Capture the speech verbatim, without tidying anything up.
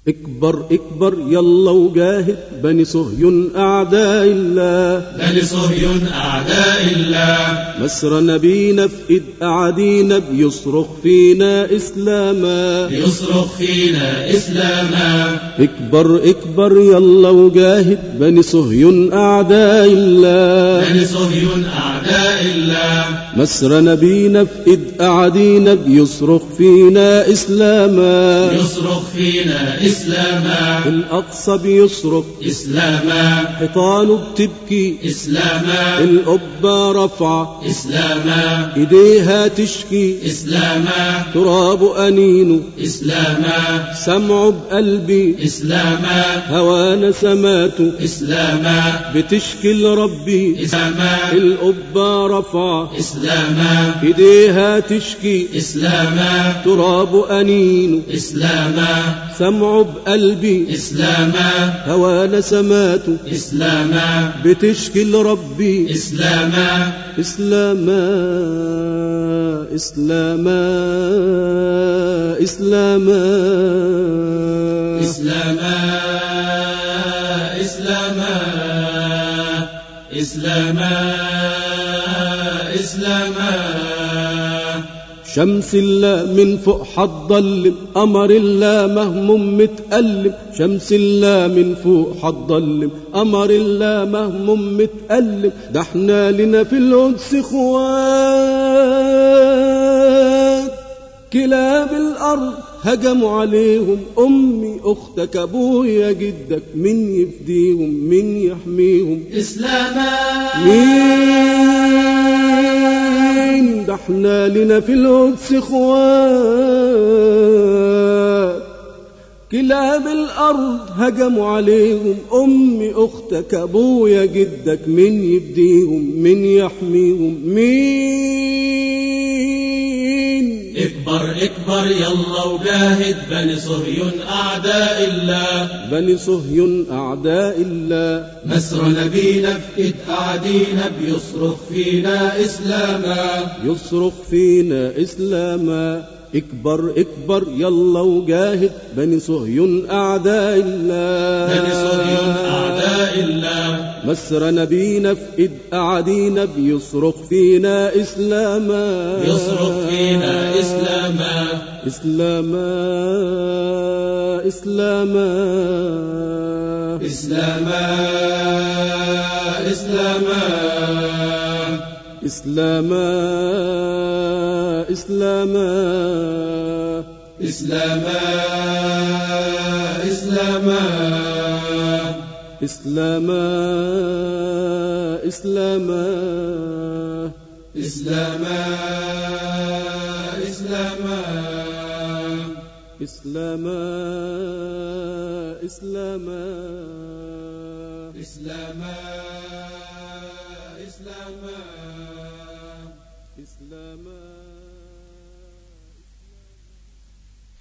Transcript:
اكبر اكبر يلا وجاهد بني صهيون أعداء الله، بني صهيون أعداء الله. مسر نبينا في إيد أعادينا بيصرخ فينا إسلاما، بيصرخ فينا إسلاما. اكبر اكبر يلا وجاهد بني صهيون أعداء الله، بني صهيون أعداء الله. مسر نبينا في إيد أعادينا بيصرخ فينا إسلاما، بيصرخ فينا إسلاما. الأقصى بيصرخ إسلاما. حيطانه بتبكي إسلاما. القبة رفعة إسلاما. إيديها تشكي إسلاما. تراب أنينه إسلاما. سمعه بقلبي إسلاما. هوانا سماته إسلاما. بتشكي لربي إسلاما. القبة رفعة إسلاما. إيديها تشكي إسلاما. تراب أنينه إسلاما. سمعه بقلبي إسلاما. هوانا سماته إسلاما. بتشكي لربي إسلاما. إسلاما إسلاما إسلاما إسلاما. إسلاما. إسلاما. إسلاما. شمس الله من فوق حتضلم قمر الله مهموم متألم، شمس الله من فوق حتضلم قمر الله مهموم متألم، ده احنا لنا في القدس اخوات كلاب الارض هجموا عليهم، امي اختك ابويا جدك من يفديهم من يحميهم إسلاما. مين ده احنا لنا في القدس اخوات كلاب الارض هجموا عليهم، امي اختك ابويا جدك من يفديهم من يحميهم مين. اكبر اكبر يلا وجاهد بني صهيون أعداء الله، بني صهيون أعداء الله. مسر نبينا في إيد أعادينا بيصرخ فينا إسلاما، يصرخ فينا إسلاما. اكبر اكبر يلا وجاهد بني صهيون أعداء الله، بني صهيون أعداء الله. مسر نبينا في إيد أعادينا بيصرخ فينا إسلاما، يصرخ فينا إسلاما. إسلاما إسلاما إسلاما. إسلاما. إسلاما إسلاما إسلاما. إسلاما. إسلاما إسلاما إسلاما. إسلاما. إسلاما إسلاما إسلاما.